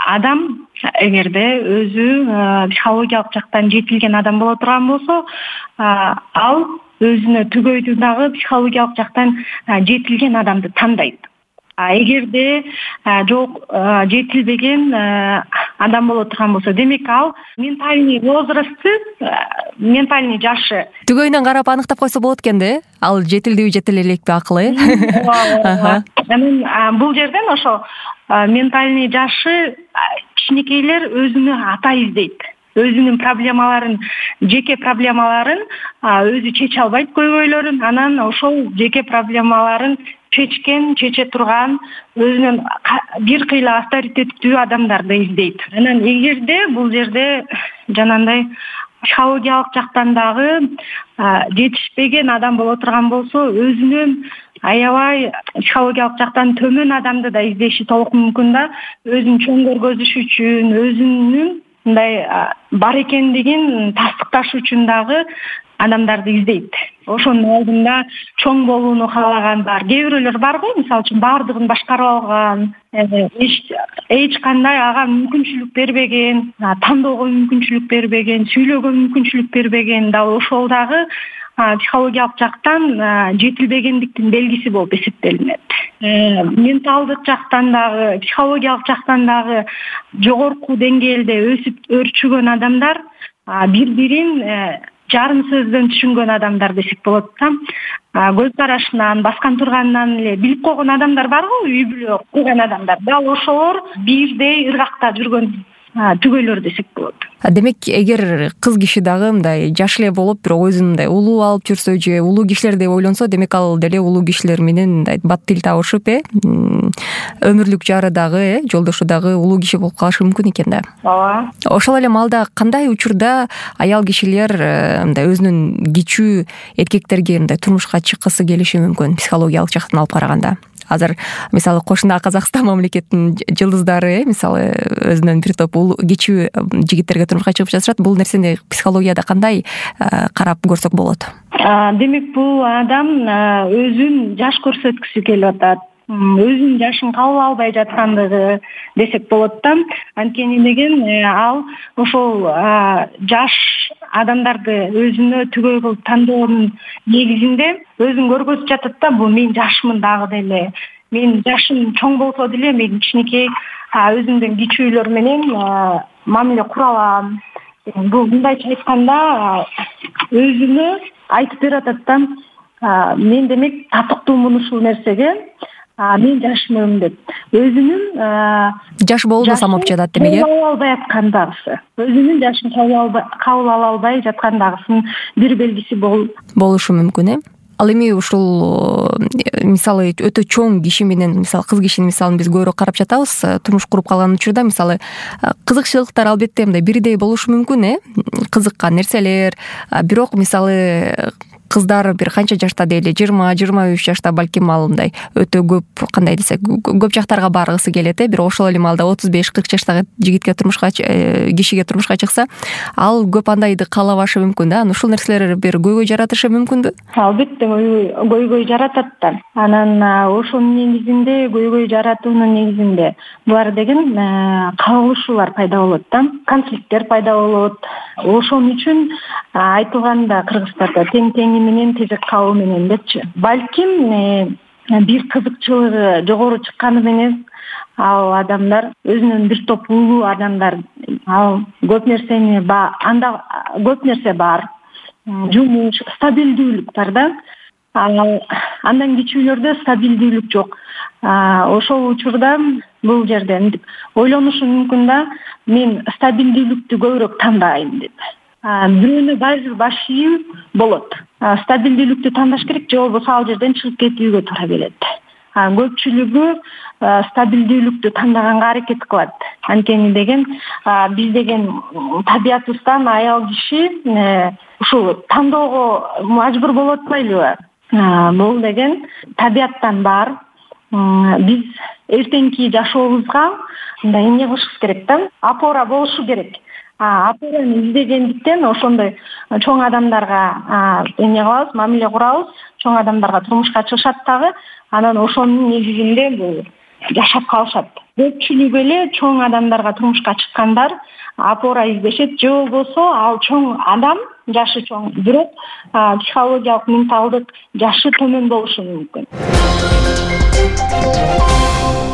адам эгерде өзү психологиялык жактан жетилген адам боло турган болсо, ал өзүнө түгөйдү дагы психологиялык жактан жетилген адамды тандайт. Эгерде жок жетилбеген адам боло турган болсо, демек ал ментальный возрастты, ментальный жашы түгөйүнөн карап аныктап койсо болот экен да, ал жетилдиби жетиле элекпи акылы, Анан бул жерден ошо ментальный жашы кичинекейлер өзүнө ата издейт. Өзүнүн проблемаларын, жеке проблемаларын өзү чече албайт көйгөйлөрүн, анан ошол жеке проблемаларын чече турган, өзүнүн бир кыйла авторитеттүү адамдарды издейт. Анан эгерде бул жерде жанагындай психологиялык жактан дагы жетишпеген адам боло турган болсо, өзүнүн аябай психологиялык жактан төмөн адамды да издеши толук мүмкүн да, өзүн чоң көргөзүш үчүн, өзүнүн мындай бар экендигин тастыкташ үчүн дагы адамдарды издейт. Ошонун алдында чоң болууну каалагандар, кээ бирөөлөр бар го, мисалы үчүн баардыгын башкарып алган, эч кандай ага мүмкүнчүлүк бербеген, тандоого мүмкүнчүлүк бербеген, сүйлөөгө мүмкүнчүлүк бербеген, дал ошол дагы психологиялык жактан жетилбегендиктин белгиси болуп эсептелинет. Менталдык жактан дагы, психологиялык жактан дагы жогорку деңгээлде өсүп өрчүгөн адамдар бири-бирин жарым сөздөн түшүнгөн адамдар десек болот да. Көз карашынан, баскан турганынан эле билип койгон адамдар бар го, үй бүлө курган адамдар. Дал ошолор бирдей ыргакта жүргөн түгөйлөр десек болот. Демек, эгер кыз киши дагы мындай жаш эле болуп, бирок өзүн мындай улуу алып жүрсө же улуу кишилер деп ойлонсо, демек ал деле улуу кишилер менен мындай бат тил табышып, өмүрлүк жары дагы, жолдошу дагы улуу киши болуп калышы мүмкүн экен да. Ооба. Ошол эле маалда кандай учурда аял кишилер мындай өзүнүн кичүү эркектерге мындай турмушка чыккысы келиши мүмкүн, психологиялык жактан алып караганда? Азыр мисалы кошуна Казакстан мамлекетинин жылдыздары, мисалы өзүнөн бир топ кичүү жигиттерге турмушка чыгып жатышат. Бул нерсени психологияда кандай карап көрсөк болот? Демек, бул адам өзүн жаш көрсөткүсү келип атат. Өзүнүн жашын кабыл албай жаткандыгы десек болот да. Анткени деген ал ошол жаш адамдарды өзүнө түгөй кылып тандоонун негизинде өзүн көргөзүп жатат да. Бул мен жашмын дагы деле. Мен жашым чоң болсо деле мен кичинекей өзүмдүн кичүүлөр менен мамиле кура алам. Бул мындайча айтканда өзүнө айтып берип атат да. Мен демек татыктуумун ушул нерсеге. Мен жашмын деп. Өзүнүн жаш болууну самап жатат демек. Кабыл албай аткандагысы. Өзүнүн жашын кабыл ала албай жаткандагысынын бир белгиси болушу мүмкүн, Ал эми ушул мисалы өтө чоң киши менен, мисалы кыз кишинин мисалын биз көбүрөөк карап жатабыз. Турмуш куруп калган учурда мисалы кызыкчылыктар албетте мындай бирдей болушу мүмкүн, кызыккан нерселер. Бирок мисалы кыздар бир канча жашта дейли, 20-23 жашта балким ал мындай өтө көп, кандай десек, көп жактарга баргысы келет, бирок ошол эле маалда 35-40 жаштагы жигитке кишиге турмушка чыкса, ал көп андайды каалабашы мүмкүн да. Ушул нерселер бир көйгөй жаратышы мүмкүнбү? Албетте көйгөй жаратат да. Анан ошонун негизинде, көйгөй жаратуунун негизинде булар деген кагылышуулар пайда болот да. Конфликттер пайда болот. Ошон үчүн айтылганда кыргыздарда тең менен тезек кабуу менен депчи. Балким бир кызыкчылыгы жогору чыкканы менен ал адамдар өзүнүн бир топ улуу адамдар, ал көп нерсени анда көп нерсе бар. Жумуш, стабилдүүлүк бар да. Андан кичүүлөрдө стабилдүүлүк жок. Ошол учурда бул жерде ойлонушу мүмкүн да, мен стабилдүүлүктү көбүрөөк тандайм деп. Бирөөнө баары баш ийүү болот. Стабилдүүлүктү тандаш керек, же болбосо ал жерден чыгып кетүүгө туура келет. Көпчүлүгү стабилдүүлүктү тандаганга аракет кылат. Анткени деген биз деген табиятыбыздан аял киши ушул тандоого мажбур болуп атпайлыбы? Бул деген табияттан бар. Биз эртеңки жашообузга мындай эмне кылышыбыз керек да? Опора болушу керек. Опораны издегендиктен ошондой чоң адамдарга эмне кылабыз, мамиле курабыз, чоң адамдарга турмушка чыгышат дагы. Анан ошонун негизинде бул жашап калышат. Көпчүлүгү эле чоң адамдарга турмушка чыккандар опора издешет, же болбосо ал чоң адам, жашы чоң, бирок психологиялык, менталдык жашы төмөн болушу мүмкүн.